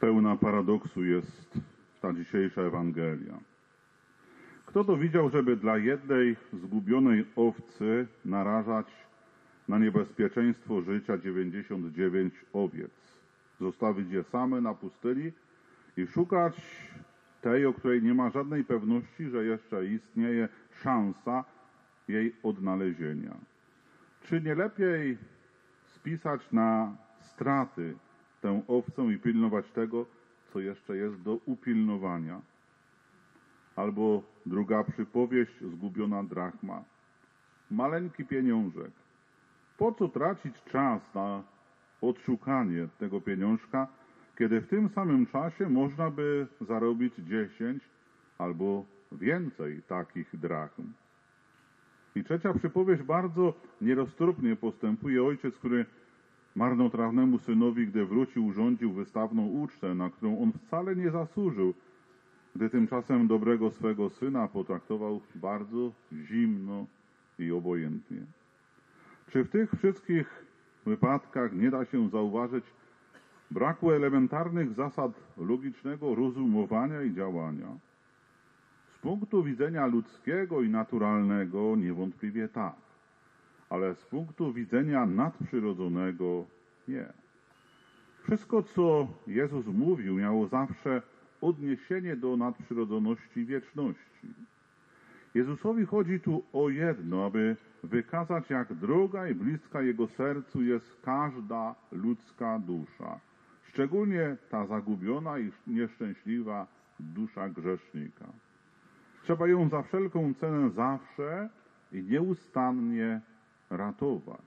pełna paradoksu jest ta dzisiejsza Ewangelia. Kto to widział, żeby dla jednej zgubionej owcy narażać na niebezpieczeństwo życia 99 owiec? Zostawić je same na pustyni i szukać tej, o której nie ma żadnej pewności, że jeszcze istnieje szansa jej odnalezienia. Czy nie lepiej spisać na straty tę owcę i pilnować tego, co jeszcze jest do upilnowania? Albo druga przypowieść, zgubiona drachma. Maleńki pieniążek. Po co tracić czas na odszukanie tego pieniążka, kiedy w tym samym czasie można by zarobić 10 albo więcej takich drachm? I trzecia przypowieść, bardzo nieroztropnie postępuje ojciec, który marnotrawnemu synowi, gdy wrócił, urządził wystawną ucztę, na którą on wcale nie zasłużył, gdy tymczasem dobrego swego syna potraktował bardzo zimno i obojętnie. Czy w tych wszystkich wypadkach nie da się zauważyć braku elementarnych zasad logicznego rozumowania i działania? Z punktu widzenia ludzkiego i naturalnego niewątpliwie tak, ale z punktu widzenia nadprzyrodzonego nie. Wszystko, co Jezus mówił, miało zawsze odniesienie do nadprzyrodzoności wieczności. Jezusowi chodzi tu o jedno, aby wykazać, jak droga i bliska Jego sercu jest każda ludzka dusza, szczególnie ta zagubiona i nieszczęśliwa dusza grzesznika. Trzeba ją za wszelką cenę zawsze i nieustannie ratować.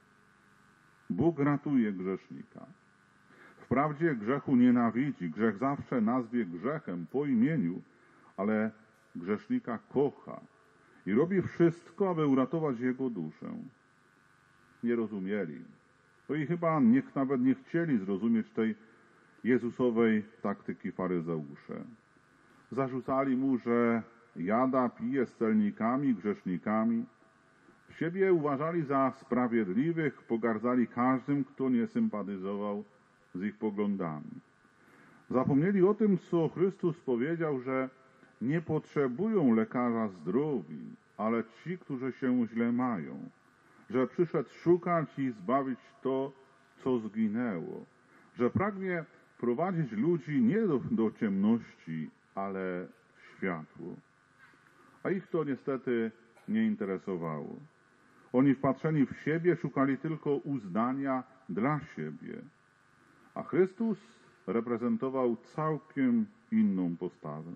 Bóg ratuje grzesznika. Wprawdzie grzechu nienawidzi, grzech zawsze nazwie grzechem po imieniu, ale grzesznika kocha i robi wszystko, aby uratować jego duszę. Nie rozumieli. To i chyba nawet nie chcieli zrozumieć tej Jezusowej taktyki faryzeusze. Zarzucali mu, że jada, pije z celnikami, grzesznikami. Siebie uważali za sprawiedliwych, pogardzali każdym, kto nie sympatyzował z ich poglądami. Zapomnieli o tym, co Chrystus powiedział, że nie potrzebują lekarza zdrowi, ale ci, którzy się źle mają, że przyszedł szukać i zbawić to, co zginęło, że pragnie prowadzić ludzi nie do ciemności, ale w światło. A ich to niestety nie interesowało. Oni wpatrzeni w siebie szukali tylko uznania dla siebie. A Chrystus reprezentował całkiem inną postawę.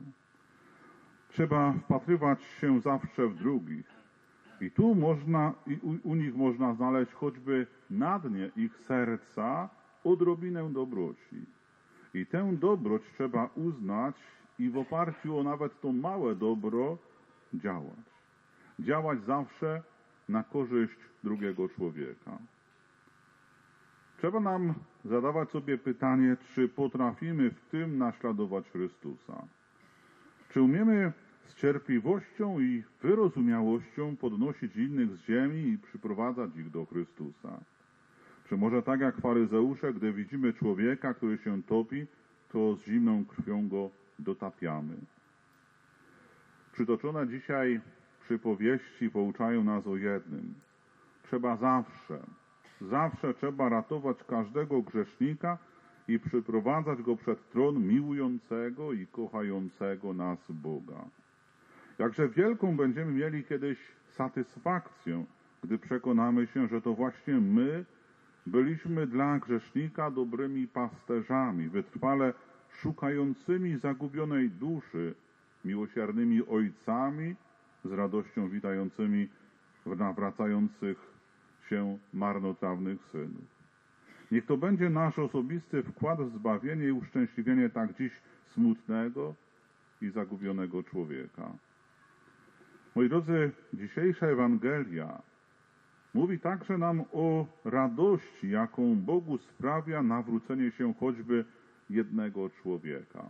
Trzeba wpatrywać się zawsze w drugich. I tu u nich można znaleźć choćby na dnie ich serca odrobinę dobroci. I tę dobroć trzeba uznać i w oparciu o nawet to małe dobro działać. Działać zawsze na korzyść drugiego człowieka. Trzeba nam zadawać sobie pytanie, czy potrafimy w tym naśladować Chrystusa. Czy umiemy z cierpliwością i wyrozumiałością podnosić innych z ziemi i przyprowadzać ich do Chrystusa? Czy może tak jak faryzeusze, gdy widzimy człowieka, który się topi, to z zimną krwią go dotapiamy? Przytoczone dzisiaj przypowieści pouczają nas o jednym. Trzeba zawsze trzeba ratować każdego grzesznika i przyprowadzać go przed tron miłującego i kochającego nas Boga. Jakże wielką będziemy mieli kiedyś satysfakcję, gdy przekonamy się, że to właśnie my byliśmy dla grzesznika dobrymi pasterzami, wytrwale szukającymi zagubionej duszy, miłosiernymi ojcami, z radością witającymi w nawracających się marnotrawnych synów. Niech to będzie nasz osobisty wkład w zbawienie i uszczęśliwienie tak dziś smutnego i zagubionego człowieka. Moi drodzy, dzisiejsza Ewangelia mówi także nam o radości, jaką Bogu sprawia nawrócenie się choćby jednego człowieka.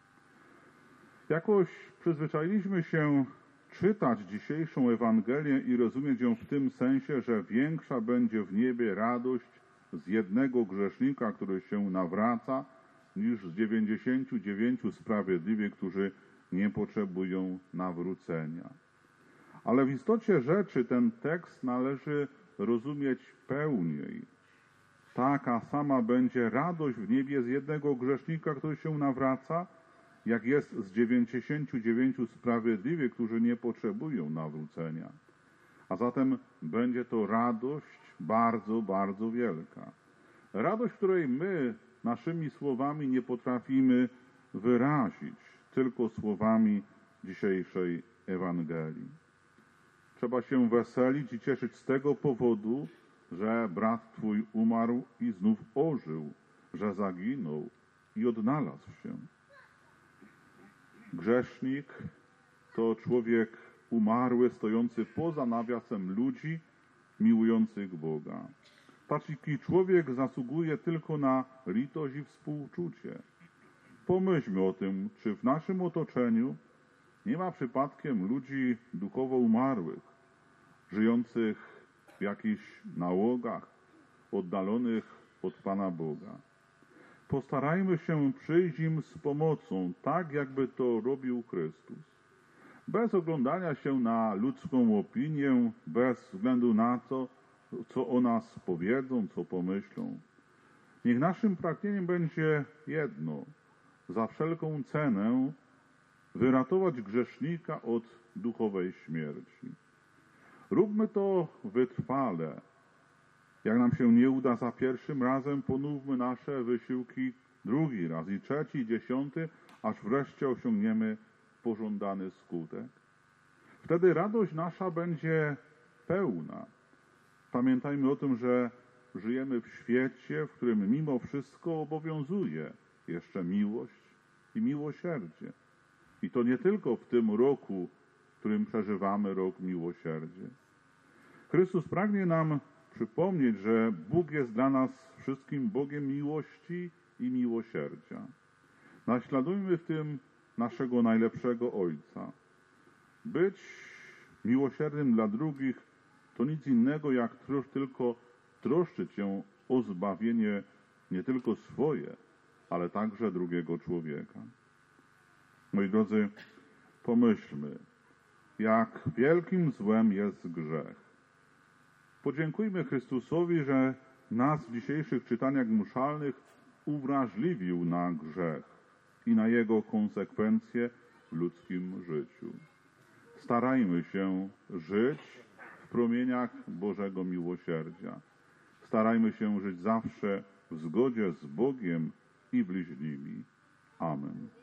Jakoś przyzwyczailiśmy się czytać dzisiejszą Ewangelię i rozumieć ją w tym sensie, że większa będzie w niebie radość z jednego grzesznika, który się nawraca, niż z 99 sprawiedliwych, którzy nie potrzebują nawrócenia. Ale w istocie rzeczy ten tekst należy rozumieć pełniej. Taka sama będzie radość w niebie z jednego grzesznika, który się nawraca, jak jest z 99 sprawiedliwych, którzy nie potrzebują nawrócenia. A zatem będzie to radość bardzo, bardzo wielka. Radość, której my naszymi słowami nie potrafimy wyrazić, tylko słowami dzisiejszej Ewangelii. Trzeba się weselić i cieszyć z tego powodu, że brat twój umarł i znów ożył, że zaginął i odnalazł się. Grzesznik to człowiek umarły, stojący poza nawiasem ludzi miłujących Boga. Taki człowiek zasługuje tylko na litość i współczucie. Pomyślmy o tym, czy w naszym otoczeniu nie ma przypadkiem ludzi duchowo umarłych, żyjących w jakichś nałogach, oddalonych od Pana Boga. Postarajmy się przyjść im z pomocą, tak jakby to robił Chrystus. Bez oglądania się na ludzką opinię, bez względu na to, co o nas powiedzą, co pomyślą. Niech naszym pragnieniem będzie jedno, za wszelką cenę wyratować grzesznika od duchowej śmierci. Róbmy to wytrwale. Jak nam się nie uda za pierwszym razem, ponówmy nasze wysiłki drugi raz i trzeci, i 10, aż wreszcie osiągniemy pożądany skutek. Wtedy radość nasza będzie pełna. Pamiętajmy o tym, że żyjemy w świecie, w którym mimo wszystko obowiązuje jeszcze miłość i miłosierdzie. I to nie tylko w tym roku, w którym przeżywamy rok miłosierdzia. Chrystus pragnie nam przypomnieć, że Bóg jest dla nas wszystkim Bogiem miłości i miłosierdzia. Naśladujmy w tym naszego najlepszego Ojca. Być miłosiernym dla drugich to nic innego jak tylko troszczyć się o zbawienie nie tylko swoje, ale także drugiego człowieka. Moi drodzy, pomyślmy, jak wielkim złem jest grzech. Podziękujmy Chrystusowi, że nas w dzisiejszych czytaniach mszalnych uwrażliwił na grzech i na jego konsekwencje w ludzkim życiu. Starajmy się żyć w promieniach Bożego miłosierdzia. Starajmy się żyć zawsze w zgodzie z Bogiem i bliźnimi. Amen.